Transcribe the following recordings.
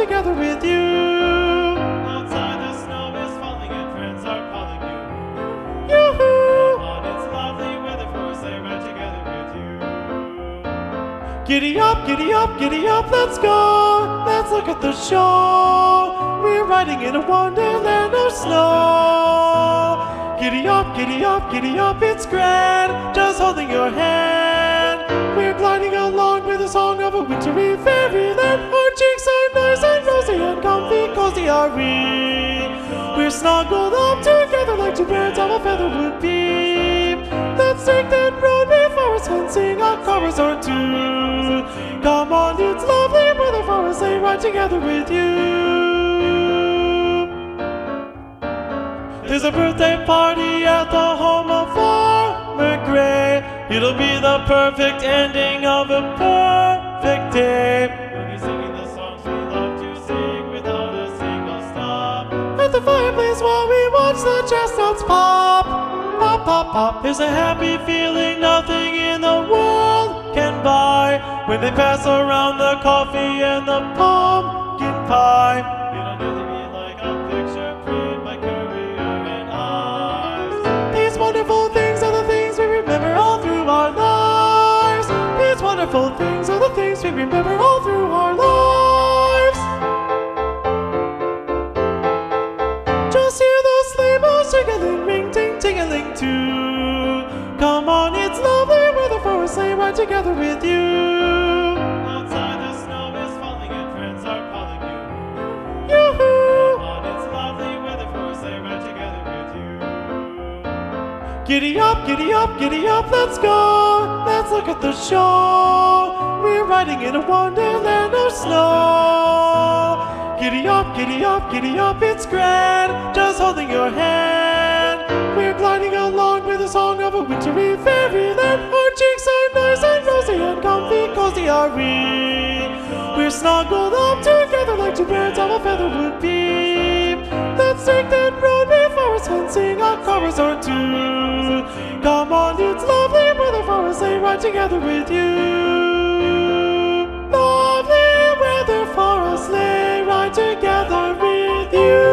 together with you. Outside the snow is falling and friends are calling you. Yoo-hoo! Come on, it's lovely weather for a sleigh ride together with you. Giddy up, giddy up, giddy up, let's go. Let's look at the show. We're riding in a wonderland of snow. Giddy up, giddy up, giddy up, it's grand. Just holding your hand. We're gliding along with the song of a wintry fairyland. Our cheeks are nice and rosy and comfy, cozy are we. We're snuggled up together like two birds of a feather would be. Let's take that road before us and sing a chorus or two. Come on, it's lovely weather for a sleigh ride together with you. There's a birthday party at the home of Farmer Gray. It'll be the perfect ending of a perfect day. We'll be singing the songs we love to sing without a single stop. At the fireplace while we watch the chestnuts pop. Pop, pop, pop. There's a happy feeling nothing in the world can buy when they pass around the coffee and the pumpkin pie. It'll nearly be like a picture framed by Currier and Ives. These wonderful things are the things we remember all through our lives. These wonderful things are the things we remember all through our lives. Just hear those sleigh bells jingling, ring, ting, tingling too. Come on, it's lovely weather for a sleigh ride together with you. Outside the snow is falling and friends are calling you. Yoo-hoo! Come on, it's lovely weather for a sleigh ride together with you. Giddy up, giddy up, giddy up, let's go. Let's look at the show. We're riding in a wonderland of snow. Giddy up, giddy up, giddy up, it's grand. Just holding your hand. We're gliding along with the song of a wintry fairyland. Our cheeks are nice and rosy and comfy, cozy are we. We're snuggled up together like two birds of a feather would be. Let's take that road before us and sing a chorus or two. Come on, it's lovely weather for a sleigh ride together with you. Lovely weather for a sleigh ride together with you.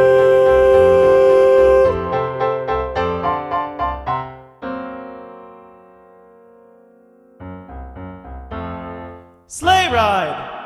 Sleigh ride!